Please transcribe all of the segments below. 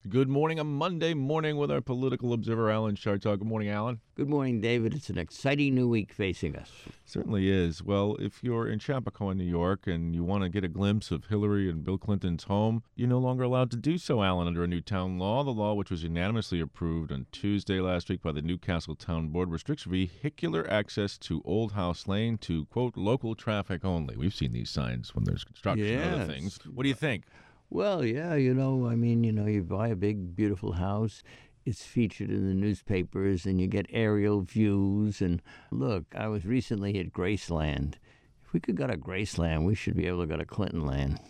Good morning. A Monday morning with our political observer, Alan Chartock. Good morning, Alan. Good morning, David. It's an exciting new week facing us. Certainly is. Well, if you're in Chappaqua, New York, and you want to get a glimpse of Hillary and Bill Clinton's home, you're no longer allowed to do so, Alan, under a new town law. The law, which was unanimously approved on Tuesday last week by the Newcastle Town Board, restricts vehicular access to Old House Lane to, quote, local traffic only. We've seen these signs when there's construction and other things. What do you think? Well, yeah, you buy a big, beautiful house. It's featured in the newspapers, and you get aerial views. And look, I was recently at Graceland. If we could go to Graceland, we should be able to go to Clintonland.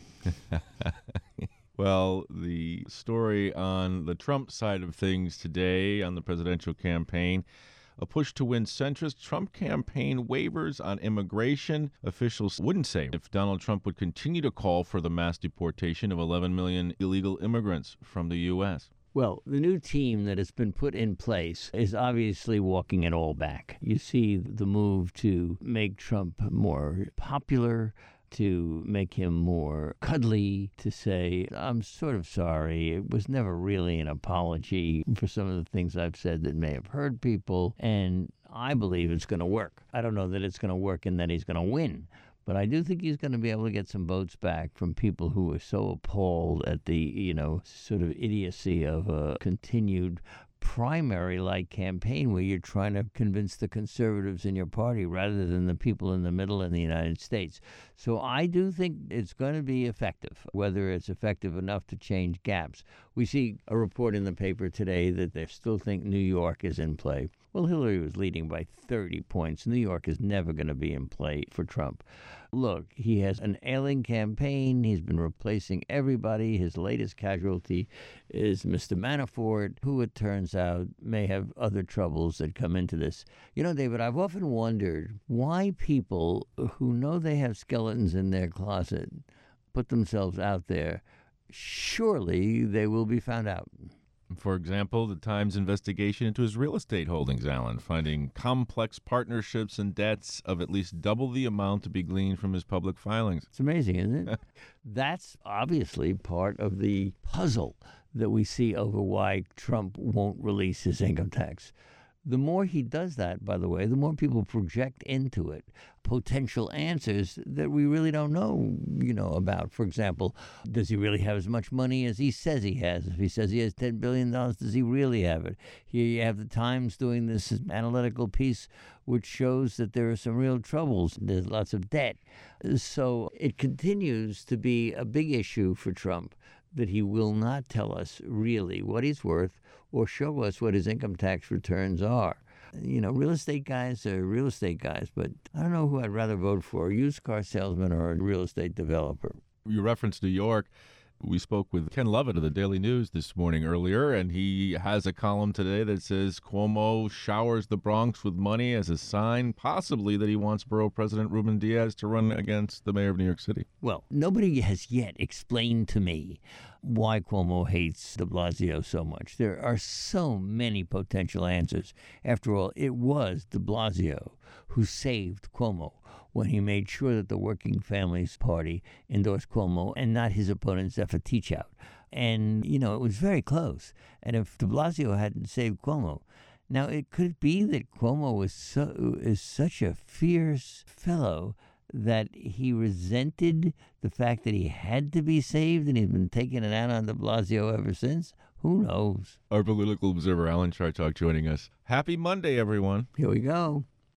Well, the story on the Trump side of things today on the presidential campaign, a push to win centrist Trump campaign waivers on immigration. Officials wouldn't say if Donald Trump would continue to call for the mass deportation of 11 million illegal immigrants from the U.S. Well, the new team that has been put in place is obviously walking it all back. You see the move to make Trump more popular, to make him more cuddly, to say, I'm sort of sorry. It was never really an apology for some of the things I've said that may have hurt people, and I believe it's going to work. I don't know that it's going to work and that he's going to win, but I do think he's going to be able to get some votes back from people who are so appalled at the, sort of idiocy of a continued primary-like campaign where you're trying to convince the conservatives in your party rather than the people in the middle in the United States. So I do think it's going to be effective, whether it's effective enough to change gaps. We see a report in the paper today that they still think New York is in play. Well, Hillary was leading by 30 points. New York is never going to be in play for Trump. Look, he has an ailing campaign. He's been replacing everybody. His latest casualty is Mr. Manafort, who it turns out may have other troubles that come into this. You know, David, I've often wondered why people who know they have skeletons in their closet put themselves out there. Surely they will be found out. For example, the Times investigation into his real estate holdings, Alan, finding complex partnerships and debts of at least double the amount to be gleaned from his public filings. It's amazing, isn't it? That's obviously part of the puzzle that we see over why Trump won't release his income tax. The more he does that, by the way, the more people project into it potential answers that we really don't know, about. For example, does he really have as much money as he says he has? If he says he has $10 billion, does he really have it? Here you have the Times doing this analytical piece which shows that there are some real troubles. There's lots of debt. So it continues to be a big issue for Trump that he will not tell us really what he's worth or show us what his income tax returns are. Real estate guys are real estate guys, but I don't know who I'd rather vote for, a used car salesman or a real estate developer. You referenced New York. We spoke with Ken Lovett of the Daily News this morning earlier, and he has a column today that says Cuomo showers the Bronx with money as a sign, possibly, that he wants Borough President Ruben Diaz to run against the mayor of New York City. Well, nobody has yet explained to me why Cuomo hates de Blasio so much. There are so many potential answers. After all, it was de Blasio who saved Cuomo when he made sure that the Working Families Party endorsed Cuomo and not his opponent, Zephyr Teachout. And, it was very close. And if de Blasio hadn't saved Cuomo, now it could be that Cuomo is such a fierce fellow that he resented the fact that he had to be saved, and he's been taking it out on de Blasio ever since. Who knows? Our political observer, Alan Chartock, joining us. Happy Monday, everyone. Here we go.